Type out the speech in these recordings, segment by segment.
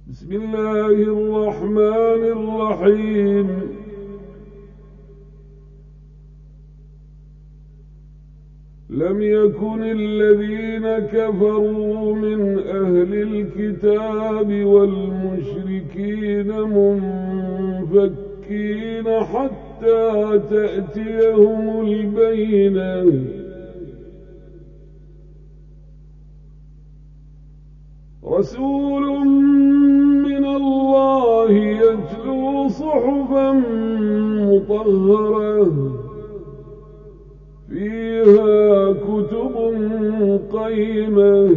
بسم الله الرحمن الرحيم. لم يكن الذين كفروا من أهل الكتاب والمشركين منفكين حتى تأتيهم البينة. رسول من الله يتلو صحفا مطهرة فيها كتب قيمة.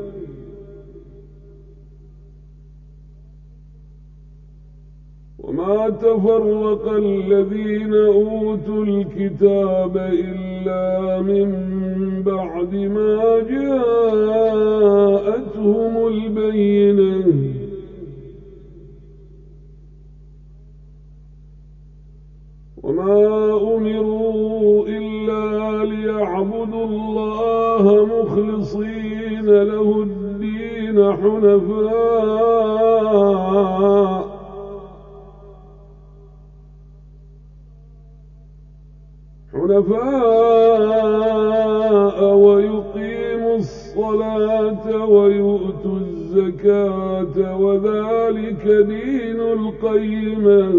وما تفرق الذين أوتوا الكتاب إلا من بعد ما جاءتهم البينة. وما أمروا إلا ليعبدوا الله مخلصين له الدين حنفاء ويقيموا الصلاة ويؤتوا الزكاة وذلك دين القيمة.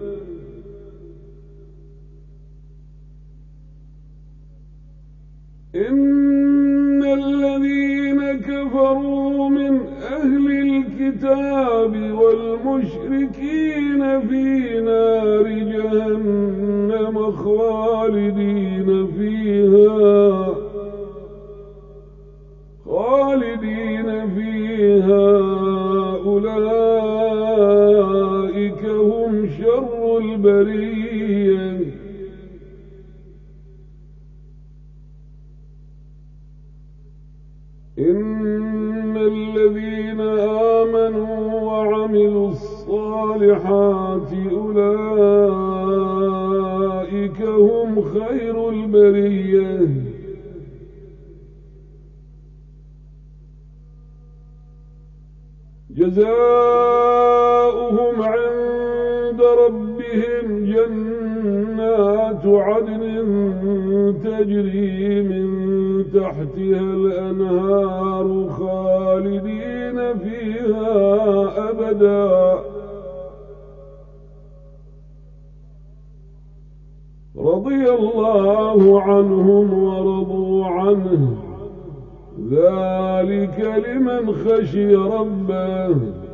إن الذين كفروا من أهل الكتاب والمشركين في نار جهنم خالدين فيها أولئك هم شر البرية. إن الذين آمنوا وعملوا الصالحات أولئك هم خير البرية. جزاؤهم عند ربهم جنات عدن تجري من تحتها الأنهار خالدين فيها أبدا. رضي الله عنهم ورضوا عنه ذلك لمن خشي ربه.